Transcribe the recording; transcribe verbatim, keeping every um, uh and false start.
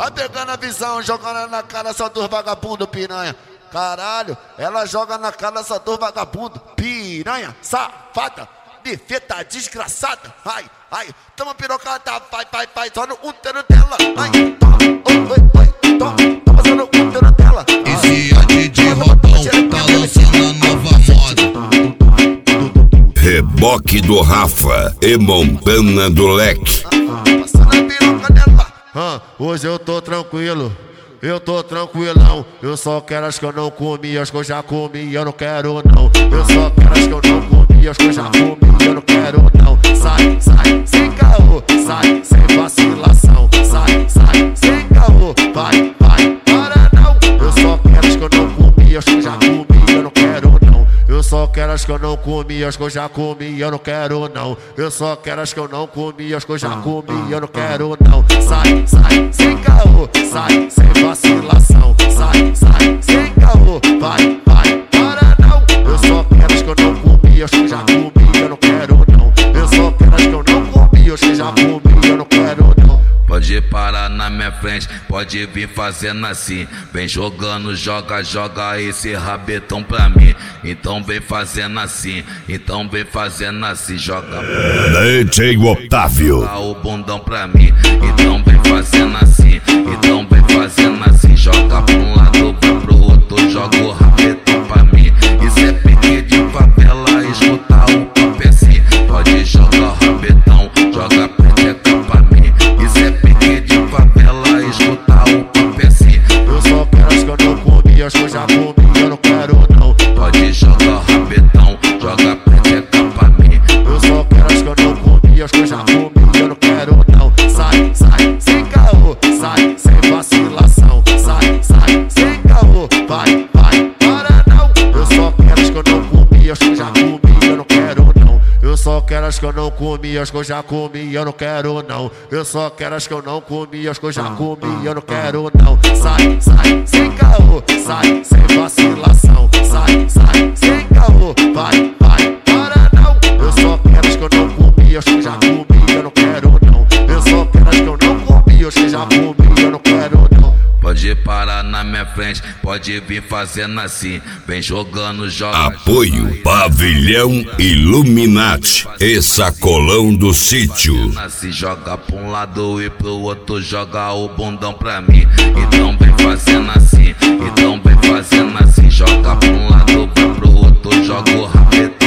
Vai pegando a visão, jogando na cara só dos vagabundo, piranha. Caralho, ela joga na cara só dos vagabundo, piranha, safada, defeta, desgraçada. Ai, ai, toma pirocada, vai, vai, vai, só no útero dela. Ai, toma, oi, oi, oi, toma, toma só no útero dela. Esse é D J Rodão, tá lançando a nova moda. Reboque do Rafa e Montana do Leque. Passando a piroca dela. Ah, hoje eu tô tranquilo, eu tô tranquilão. Eu só quero as que eu não comi, as que eu já comi, eu não quero não. Eu só quero as que eu não comi, as que eu já comi, eu não quero não. Sai, sai, sem caô, sai, sem vacilação. Sai, sai, sem caô, vai, vai, para não. Eu só quero as que eu não comi, as que eu já comi, eu não quero não. Eu só quero as que eu não comi, as que eu já comi, eu não quero não. Eu só quero as que eu não comi, as que eu já comi, eu não quero não. Sai, sai, sem caô, sai, sem vacilação. Sai, sai, sem caô, vai, vai, para não. Eu só quero as que eu não comi, as que eu já comi, eu não quero não. Eu só quero as que eu não comi, as que eu já comi, eu não quero não. Pode parar na minha frente, pode vir fazendo assim. Vem jogando, joga, joga esse rabetão pra mim. Então vem fazendo assim, então vem fazendo assim. Joga D J Otávio, joga o bundão pra mim. Então vem fazendo assim, então vem fazendo assim. Joga pra um lado, vai pro outro, joga o rabetão pra mim. Isso é pique de favela, escuta o papo assim. Pode jogar o rabetão, joga a peteca pra mim. Isso é pique de favela, escuta o papo assim. Eu só quero as que eu não comi, as que eu já comi, eu não quero não. Pode jogar o rabetão, joga a peteca pra mim. Eu só quero as que eu não comi, as que eu já comi, eu não quero não. Sai, sai, sem caô, sai, sem vacilação. Sai, sai, sem caô, vai, vai, para não. Eu só quero as que eu não comi, as que eu já comi, eu não quero não. Eu só quero as que eu não comi, as que eu já comi, eu não quero não. Eu só quero as que eu não comi, as que eu já comi, eu não quero não. Sai, sai, sem caô, sai, sem vacilação. Sai, sai, sem caô, vai, vai, para não. Eu só quero as que eu não comi, as que eu já comi, eu não quero não. Eu só quero as que eu não comi, as que eu já comi, eu não quero não. Pode parar na minha frente, pode vir fazendo assim. Vem jogando, joga. apoio joga, Pavilhão Illuminati e Sacolão do Sítio. Se joga pra um lado e pro outro, joga o bundão pra mim. Então vem fazendo assim, então vem fazendo assim. Joga pra um lado, vai pro outro, joga o rabetão.